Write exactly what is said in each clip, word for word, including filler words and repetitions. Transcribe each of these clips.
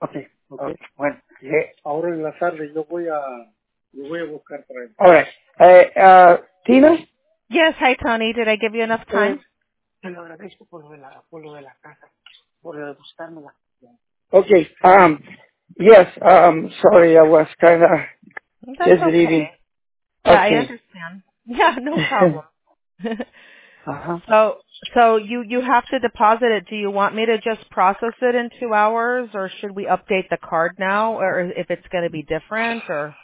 Okay, okay. Okay. Bueno, le, ahora en la tarde yo voy a, yo voy a buscar para él. All right. Uh, uh, Tina? Yes, hi Tony. Did I give you enough Eh, time? te lo agradezco por lo de la, por lo de la casa, por lo de buscármela. Okay, um, yes, um, sorry, I was kind of That's just okay. reading. Yeah, I Okay. understand. Yeah, no problem. uh-huh. so, so you you have to deposit it. Do you want me to just process it in two hours, or should we update the card now, or if it's going to be different, or?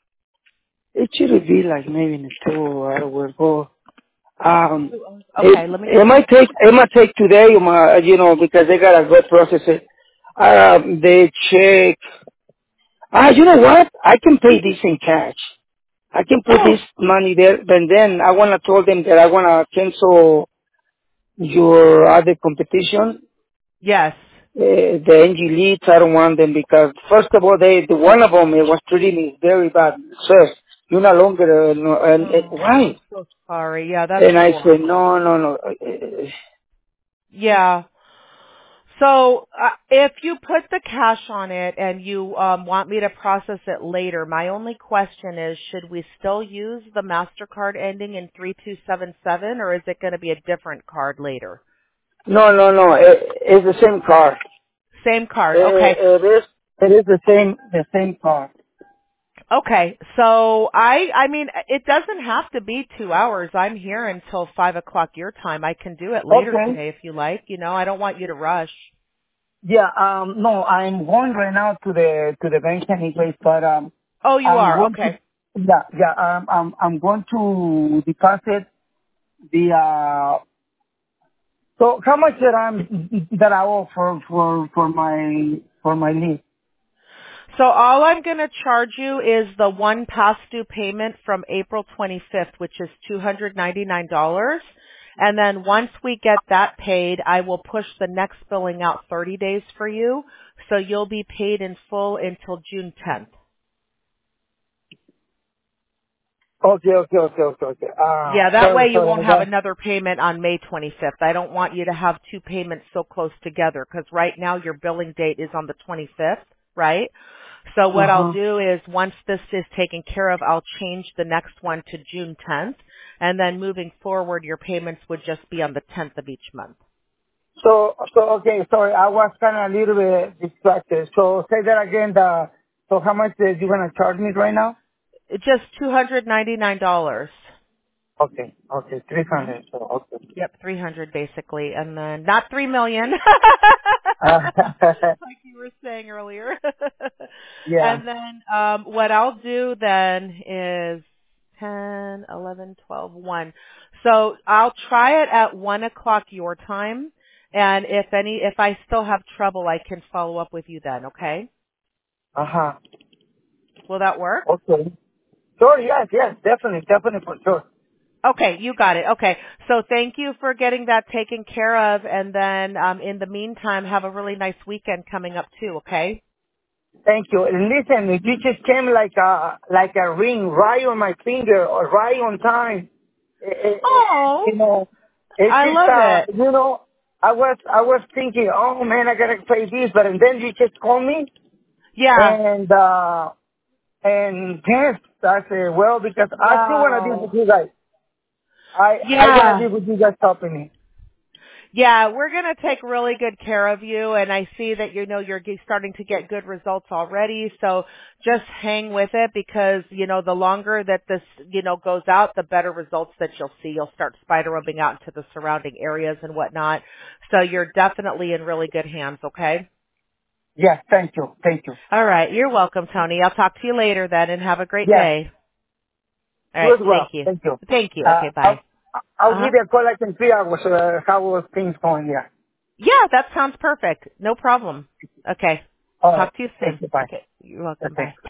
It should be like maybe in a two hours or um Okay, it let me. it might take it might take today my you know because they gotta go process it. Um they check ah you know what? I can pay this in cash. I can put Oh, this money there but then I wanna tell them that I wanna cancel your other competition. yes. Uh, the N G leads, I don't want them because first of all, they the one of them it was treating me very bad. Sir, you're no longer uh, no, and, and Oh, why? I'm so sorry. Yeah, that's And I said, horrible. no, no, no. Uh, Yeah. So uh, if you put the cash on it and you um, want me to process it later, my only question is, should we still use the MasterCard ending in three two seven seven, or is it going to be a different card later? No, no, no. It, it's the same car. Same card. Okay. It, it is. It is the same. The same car. Okay. So I, I mean, it doesn't have to be two hours. I'm here until five o'clock your time. I can do it later Okay. today if you like. You know, I don't want you to rush. Yeah. Um. No, I'm going right now to the to the bank anyways, but um, Oh, you I'm are? going to. Okay. Yeah, yeah. Um, I'm I'm going to deposit the uh. So how much that I'm that I owe for for for my for my lease? So all I'm going to charge you is the one past due payment from April twenty-fifth, which is two hundred ninety-nine dollars. And then once we get that paid, I will push the next billing out thirty days for you. So you'll be paid in full until June tenth. Okay, okay, okay, okay, okay. Ah, Yeah, that way sorry, you sorry. won't I have got. another payment on May twenty-fifth. I don't want you to have two payments so close together because right now your billing date is on the twenty-fifth, right? So Uh what I'll huh. do is once this is taken care of, I'll change the next one to June tenth, and then moving forward your payments would just be on the tenth of each month. So, so okay, sorry, I was kind of a little bit distracted. So say that again. The so how much is you gonna charge me right now? It's just two hundred ninety-nine dollars. Okay, okay, three Mhm. hundred. So okay. Yep, three hundred basically, and then not three million, Uh, like you were saying earlier. yeah. And then um, what I'll do then is ten, eleven, twelve, one. So I'll try it at one o'clock your time, and if any, if I still have trouble, I can follow up with you then. Okay? Uh huh. Will that work? Okay. Sure. Yes. Yes. Definitely. Definitely for sure. Okay, you got it. Okay. So thank you for getting that taken care of, and then um, in the meantime, have a really nice weekend coming up too. Okay? Thank you. And listen, if you just came like a like a ring right on my finger or right on time, it, it, it, Oh, you know, it's I just love uh, it. you know, I was I was thinking, oh man, I gotta pay this, but and then you just call me Yeah. and uh and yes, I said, well, because I still wanna be with Wow. you guys. I I wanna Yeah. be with you guys helping me. Yeah, we're going to take really good care of you, and I see that you know you're ge- starting to get good results already. So just hang with it because you know the longer that this you know goes out, the better results that you'll see. You'll start spider webbing out into the surrounding areas and whatnot. So you're definitely in really good hands. Okay. Yes, thank you, thank you. All right. You're welcome, Tony. I'll talk to you later then, and have a great Yes, day. All you right. as well. Thank you. Thank you. Thank you. Uh, Okay. Bye. I'll I'll Uh huh. give you a call like in three hours. Uh, how are things going? Yeah. Yeah, that sounds perfect. No problem. Okay. All right. Talk to you Thank soon. you. Bye. Okay. You're welcome. Okay. Bye.